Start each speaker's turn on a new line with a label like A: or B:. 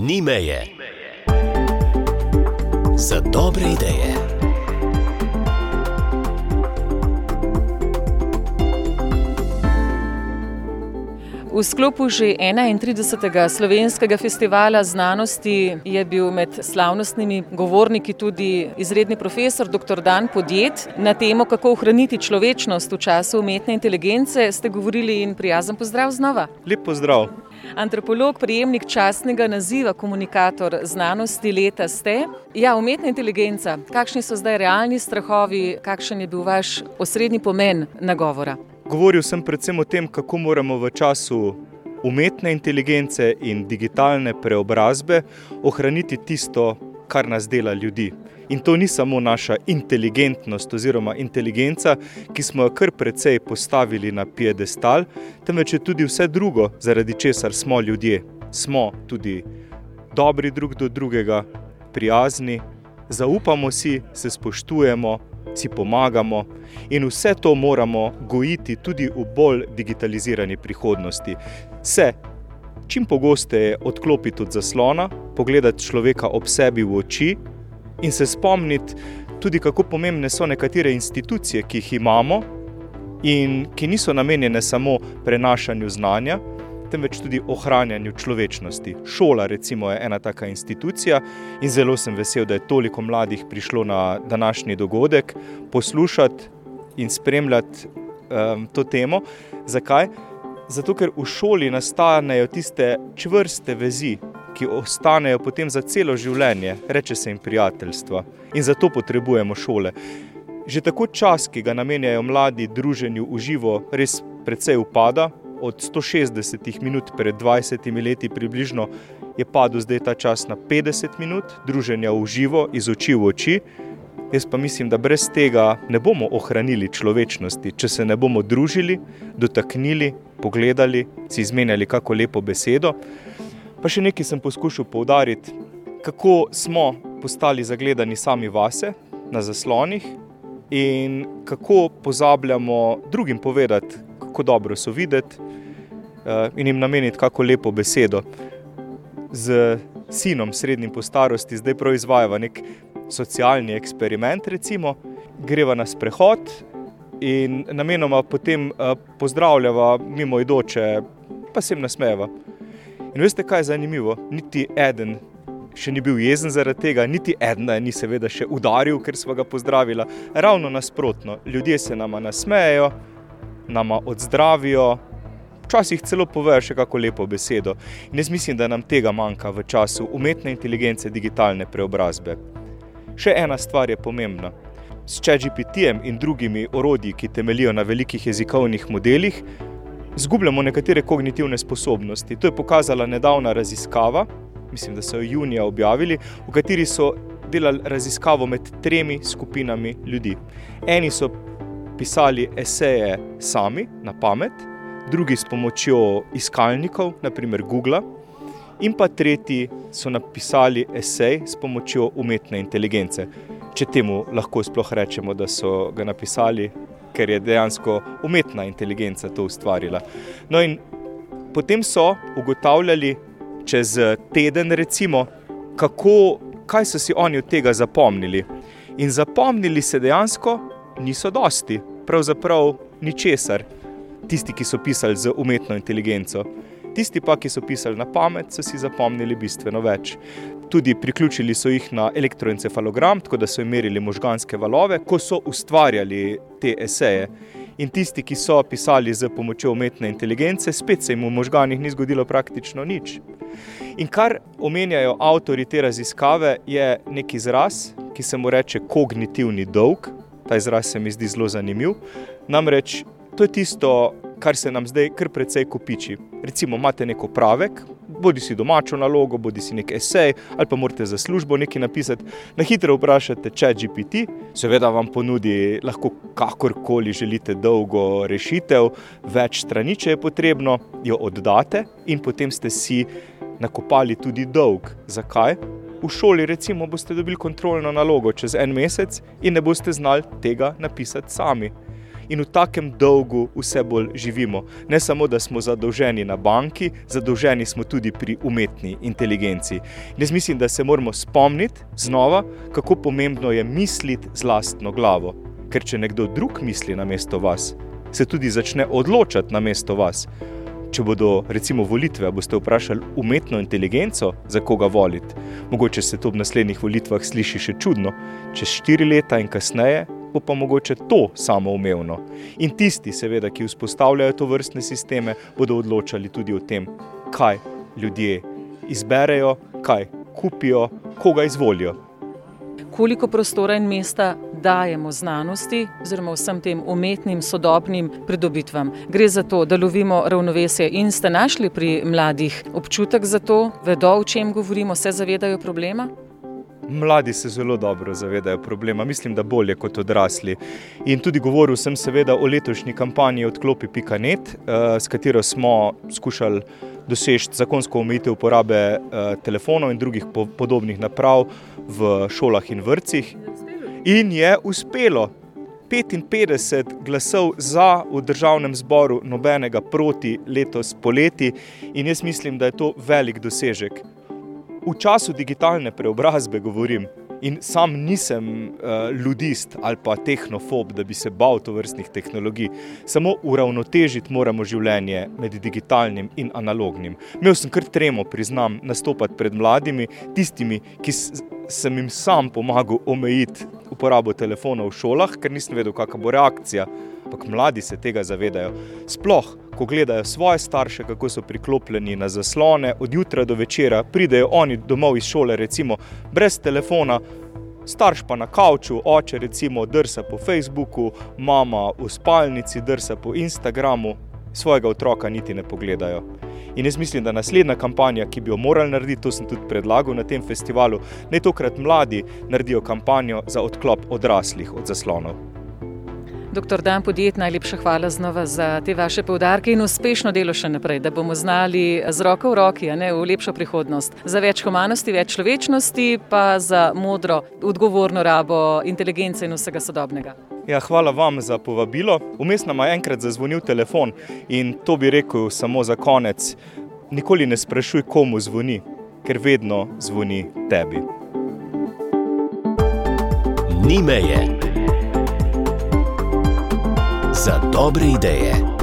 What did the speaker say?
A: Ni meje. Za dobre ideje.
B: V sklopu že 31. slovenskega festivala znanosti je bil med slavnostnimi govorniki tudi izredni profesor dr. Dan Podjed. Na temo, kako ohraniti človečnost v času umetne inteligence, ste govorili in prijazen pozdrav znova.
C: Lep pozdrav.
B: Antropolog, prejemnik častnega naziva komunikator znanosti leta ste. Ja, umetna inteligenca. Kakšni so zdaj realni strahovi, kakšen je bil vaš osrednji pomen nagovora?
C: Govoril sem predvsem o tem, kako moramo v času umetne inteligence in digitalne preobrazbe ohraniti tisto, kar nas dela ljudi. In to ni samo naša inteligentnost oziroma inteligenca, ki smo jo kar precej postavili na piedestal, temveč je tudi vse drugo, zaradi česar smo ljudje. Smo tudi dobri drug do drugega, prijazni, zaupamo si, se spoštujemo, si pomagamo in vse to moramo gojiti tudi v bolj digitalizirani prihodnosti. Se čim pogosteje odklopiti od zaslona, pogledati človeka ob sebi v oči in se spomniti tudi, kako pomembne so nekatere institucije, ki jih imamo in ki niso namenjene samo prenašanju znanja, temveč tudi ohranjanju človečnosti. Šola recimo je ena taka institucija in zelo sem vesel, da je toliko mladih prišlo na današnji dogodek poslušati in spremljati to temo. Zakaj? Zato, ker v šoli nastanejo tiste čvrste vezi, ki ostanejo potem za celo življenje, reče se jim prijateljstva. In zato potrebujemo šole. Že tako čas, ki ga namenjajo mladi druženju v živo, res precej upada. Od 160 minut pred 20 leti približno je padel zdaj ta čas na 50 minut druženja v živo, iz oči v oči. Jaz pa mislim, da brez tega ne bomo ohranili človečnosti, če se ne bomo družili, dotaknili, pogledali, si izmenjali kako lepo besedo. Pa še nekaj sem poskušal poudariti, kako smo postali zagledani sami vase na zaslonih in kako pozabljamo drugim povedati, kako dobro so videti in jim nameniti kako lepo besedo. Z sinom srednjim po starosti zdaj prav izvajava nek socialni eksperiment, recimo, greva na sprehod in namenoma potem pozdravljava mimoidoče, pa se jim nasmejeva. In veste, kaj je zanimivo? Niti eden še ni bil jezen zaradi tega, niti eden ni seveda še udaril, ker sva ga pozdravila. Ravno nasprotno, ljudje se nama nasmejejo, nama odzdravijo, včasih celo povejo še kako lepo besedo. In jaz mislim, da nam tega manjka v času umetne inteligence, digitalne preobrazbe. Še ena stvar je pomembna. S ChatGPT-jem in drugimi orodji, ki temeljijo na velikih jezikovnih modelih, zgubljamo nekatere kognitivne sposobnosti. To je pokazala nedavna raziskava, mislim, da so jo junija objavili, v kateri so delali raziskavo med 3 skupinami ljudi. Eni so pisali eseje sami, na pamet, drugi s pomočjo iskalnikov, naprimer Googla, in pa tretji so napisali esej s pomočjo umetne inteligence. Če temu lahko sploh rečemo, da so ga napisali, ker je dejansko umetna inteligenca to ustvarila. No in potem so ugotavljali čez teden recimo, kaj so si oni od tega zapomnili. In zapomnili se dejansko niso dosti, pravzaprav ničesar, tisti, ki so pisali z umetno inteligenco. Tisti pa, ki so pisali na pamet, so si zapomnili bistveno več. Tudi priključili so jih na elektroencefalogram, tako da so merili možganske valove, ko so ustvarjali te eseje. In tisti, ki so pisali z pomočjo umetne inteligence, spet se jim v možganih ni zgodilo praktično nič. In kar omenjajo avtorji te raziskave, je nek izraz, ki se mu reče kognitivni dolg. Ta izraz se mi zdi zelo zanimiv. Namreč, to je tisto, kar se nam zdaj kar precej kopiči. Recimo, imate nek opravek, bodi si domačo nalogo, bodi si nek esej, ali pa morate za službo nekaj napisati. Na hitro vprašate ChatGPT, seveda vam ponudi lahko kakorkoli želite dolgo rešitev, več strani, če je potrebno, jo oddate in potem ste si nakopali tudi dolg. Zakaj? V šoli recimo boste dobili kontrolno nalogo čez 1 mesec in ne boste znali tega napisati sami. in v takem dolgu vse bolj živimo. Ne samo, da smo zadolženi na banki, zadolženi smo tudi pri umetni inteligenci. In jaz mislim, da se moramo spomniti znova, kako pomembno je misliti z lastno glavo. Ker če nekdo drug misli namesto vas, se tudi začne odločati namesto vas. Če bodo recimo volitve, boste vprašali umetno inteligenco, za koga voliti. Mogoče se to v naslednjih volitvah sliši še čudno. Čez 4 leta in kasneje bo pa mogoče to samoumevno. In tisti, seveda, ki vzpostavljajo to vrstne sisteme, bodo odločali tudi o tem, kaj ljudje izberejo, kaj kupijo, koga izvolijo.
B: Koliko prostora in mesta dajemo znanosti oziroma vsem tem umetnim, sodobnim pridobitvam. Gre za to, da lovimo ravnovesje in ste našli pri mladih občutek za to, vedo, o čem govorimo, se zavedajo problema?
C: Mladi se zelo dobro zavedajo problema, mislim, da bolje kot odrasli. In tudi govoril sem seveda o letošnji kampanji Odklopi.net, s katero smo skušali doseči zakonsko omejitev uporabe telefonov in drugih podobnih naprav v šolah in vrtcih. In je uspelo 55 glasov za v državnem zboru, nobenega proti letos poleti. In jaz mislim, da je to velik dosežek. V času digitalne preobrazbe govorim in sam nisem ludist ali pa tehnofob, da bi se bal tovrstnih tehnologij. Samo uravnotežiti moramo življenje med digitalnim in analognim. Imel sem kar tremo, priznam, nastopati pred mladimi, tistimi, ki sem jim sam pomagal omejiti uporabo telefonov v šolah, ker nisem vedel, kakšna bo reakcija. Ampak mladi se tega zavedajo. Sploh, ko gledajo svoje starše, kako so priklopljeni na zaslone, od jutra do večera, pridejo oni domov iz šole, recimo, brez telefona, starš pa na kavču, oče recimo drsa po Facebooku, mama v spalnici drsa po Instagramu, svojega otroka niti ne pogledajo. In jaz mislim, da naslednja kampanja, ki bi jo morali narediti, to sem tudi predlagal na tem festivalu, naj tokrat mladi naredijo kampanjo za odklop odraslih od zaslonov.
B: Dr. Dan Podjed, najlepša hvala znova za te vaše poudarke in uspešno delo še naprej, da bomo znali z roko v roki, v lepšo prihodnost. Za več humanosti, več človečnosti, pa za modro, odgovorno rabo inteligence in vsega sodobnega.
C: Ja, hvala vam za povabilo. Vmes nam je enkrat zazvonil telefon in to bi rekel samo za konec. Nikoli ne sprašuj, komu zvoni, ker vedno zvoni tebi.
A: Ni meje. Za dobre ideje.